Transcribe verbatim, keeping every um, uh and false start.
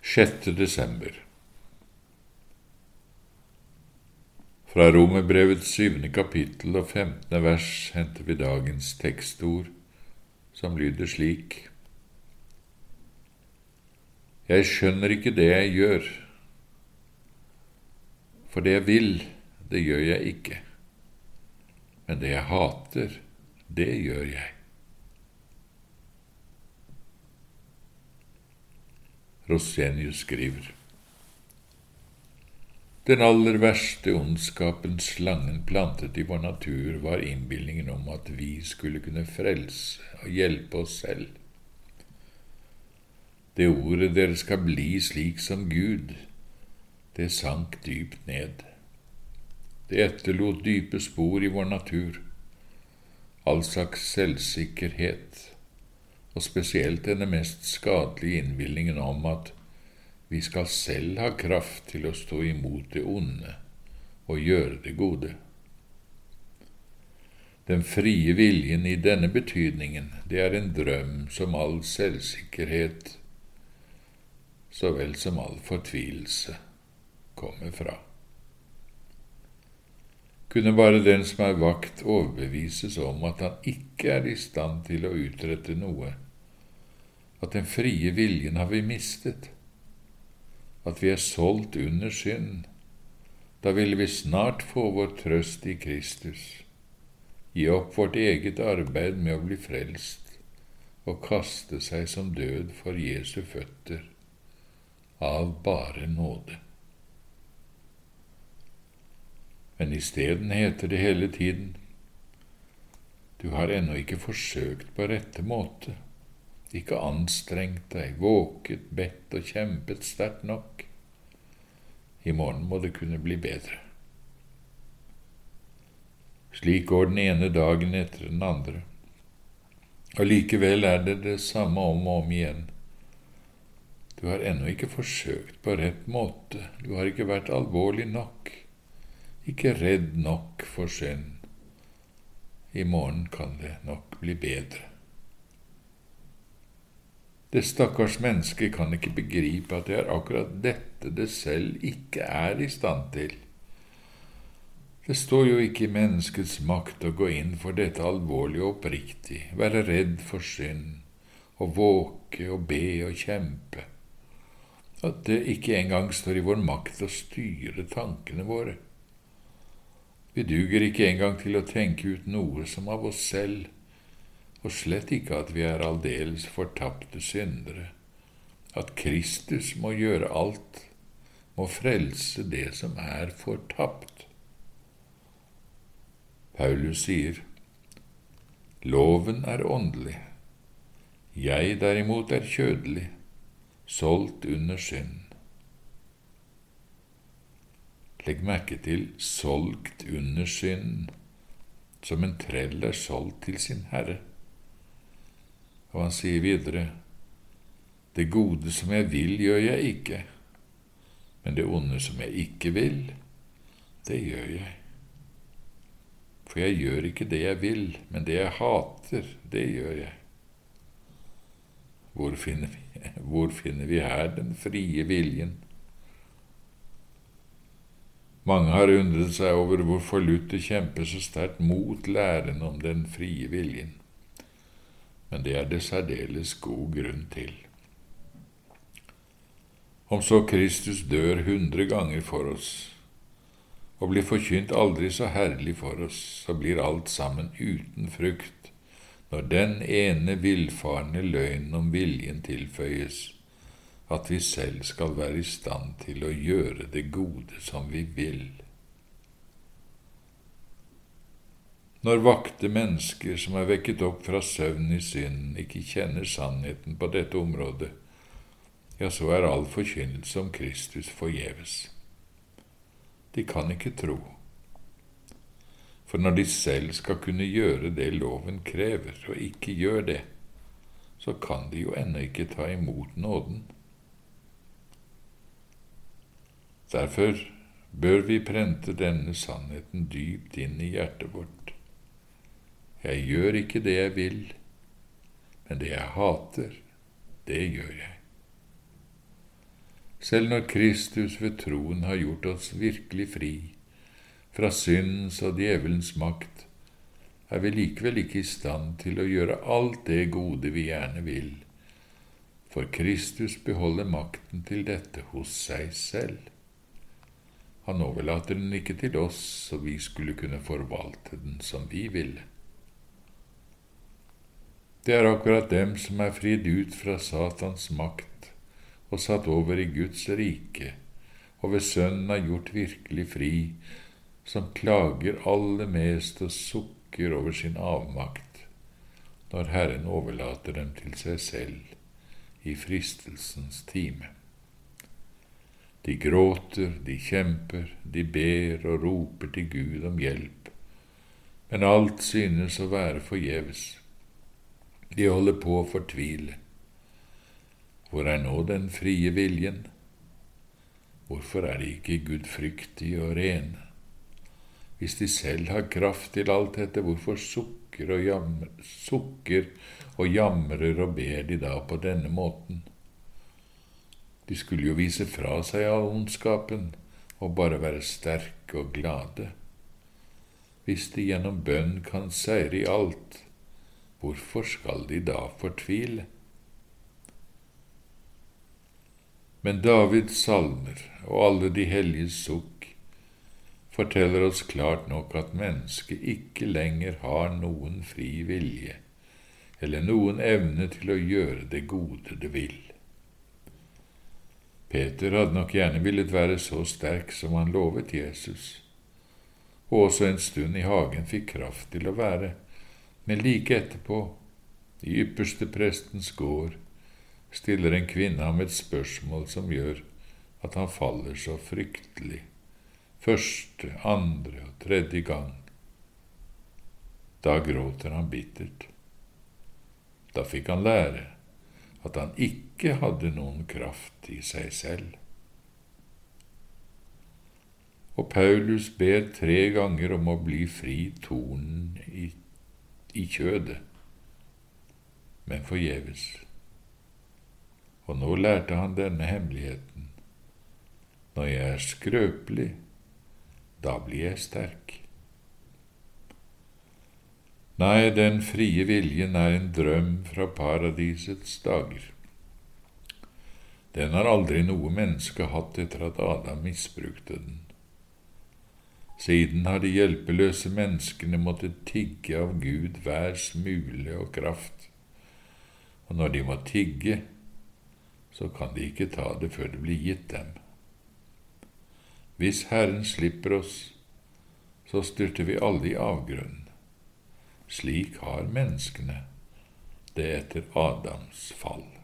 sjette desember. Fra Romerbrevets syvende kapittel og femtende vers henter vi dagens tekstord, som lyder slik: Jeg skjønner ikke det jeg gjør, for det jeg vil, det gjør jeg ikke, men det jeg hater, det gjør jeg. Rosenius skriver: Den aller verste ondskapen slangen plantet i vår natur var innbillingen om at vi skulle kunne frelse og hjelpe oss selv. Det ordet dere skal bli slik som Gud, det sank dypt ned. Det etterlot dype spor i vår natur, all slags selvsikkerhet, og spesielt denne mest skadelige innbillingen om at vi skal selv ha kraft til å stå imot det onde og gjøre det gode. Den frie viljen i denne betydningen, det er en drøm som all selvsikkerhet, så vel som all fortvilelse, kommer fra. Kunne bare den som er vakt overbevises om at han ikke er i stand til å utrette noe, at den frie viljen har vi mistet, at vi er solgt under synd, da ville vi snart få vår trøst i Kristus, gi opp vårt eget arbeid med å bli frelst og kaste seg som død for Jesu føtter, av bare nåde. Men i stedet heter det hele tiden: Du har ennå ikke forsøkt på rette måte, ikke anstrengt deg, våket, bedt og kjempet sterkt nok. I morgen må det kunne bli bedre. Slik går den ene dagen etter den andre, og likevel er det det samme om og om igjen. Du har ennå ikke forsøkt på rett måte, du har ikke vært alvorlig nok, ikke redd nok for synd. I morgen kan det nok bli bedre. Det stakkars mennesket kan ikke begripe at det er akkurat dette det selv ikke er i stand til. Det står jo ikke i menneskets makt å gå inn for dette alvorlig og oppriktig, være redd for synd, og våke og be og kjempe. At det ikke engang står i vår makt å styre tankene våre. Vi duger ikke engang til å tenke ut noe som av oss selv, og slett ikke at vi er aldeles fortapte syndere, at Kristus må gjøre alt, må frelse det som er fortapt. Paulus sier: Loven er åndelig, jeg derimot er kjødelig, solgt under synd. Legg merke til solgt under synd, som en trell er solgt til sin herre. Og han sier videre: Det gode som jeg vil, gjør jeg ikke, men det onde som jeg ikke vil, det gjør jeg. For jeg gjør ikke det jeg vil, men det jeg hater, det gjør jeg. Hvor finner vi, hvor finner vi her den frie viljen? Mange har undret seg over hvorfor Luther kjemper så sterkt mot læren om den frie viljen. Men det er det særdeles god grunn til. Om så Kristus dør hundre ganger for oss, og blir forkynt aldri så herlig for oss, så blir alt sammen uten frukt, når den ene villfarne løgnen om viljen tilføyes, at vi selv skal være i stand til å gjøre det gode som vi vil. Når vakte mennesker som er vekket opp fra søvn i synd, ikke kjenner sannheten på dette området, ja, så er all forkynnelse om Kristus forgjeves. De kan ikke tro. For når de selv skal kunne gjøre det loven krever, og ikke gjør det, så kan de jo ennå ikke ta imot nåden. Derfor bør vi prente denne sannheten dypt inn i hjertet vårt. Jeg gjør ikke det jeg vil, men det jeg hater, det gjør jeg. Selv når Kristus ved troen har gjort oss virkelig fri fra syndens og djevelens makt, er vi likevel ikke i stand til å gjøre alt det gode vi gjerne vil, for Kristus beholder makten til dette hos seg selv. Han overlater den ikke til oss, så vi skulle kunne forvalte den som vi ville. Det er akkurat dem som er fridd ut fra Satans makt og satt over i Guds rike, og ved Sønnen er gjort virkelig fri, som klager aller mest og sukker over sin avmakt, når Herren overlater dem til seg selv i fristelsens time. De gråter, de kjemper, de ber og roper til Gud om hjelp, men alt synes å være forgjeves. De holder på å fortvile. Hvor er nå den frie viljen? Hvorfor er de ikke gudfryktige og rene? Hvis de selv har kraft til alt dette, hvorfor sukker og jamrer, sukker og jamrer og ber de da på denne måten? De skulle jo vise fra seg av ondskapen og bare være sterke og glade. Hvis de gjennom bønn kan seire i alt, hvorfor skal de da fortvile? Men Davids salmer og alle de helliges sukk forteller oss klart nok at mennesket ikke lenger har noen fri vilje, eller noen evne til å gjøre det gode det vil. Peter hadde nok gjerne villet være så sterk som han lovet Jesus, og også en stund i hagen fikk kraft til å være, men like etterpå, i ypperste prestens gård, stiller en kvinne ham et spørsmål som gjør at han faller så fryktelig, første, andre og tredje gang. Da gråter han bittert. Da fikk han lære at han ikke hadde noen kraft i seg selv. Og Paulus ber tre ganger om å bli fri tornen i, i kjødet, men forgjeves. Og nå lærte han denne hemmeligheten. Når jeg er skrøpelig, da blir jeg sterk. Nei, den frie viljen er en drøm fra paradisets dager. Den har aldri noe menneske hatt etter at Adam misbrukte den. Siden har de hjelpeløse menneskene måttet tigge av Gud hver smule og kraft, og når de må tigge, så kan de ikke ta det før det blir gitt dem. Hvis Herren slipper oss, så styrter vi alle i avgrunnen. Slik har menneskene det etter Adams fall.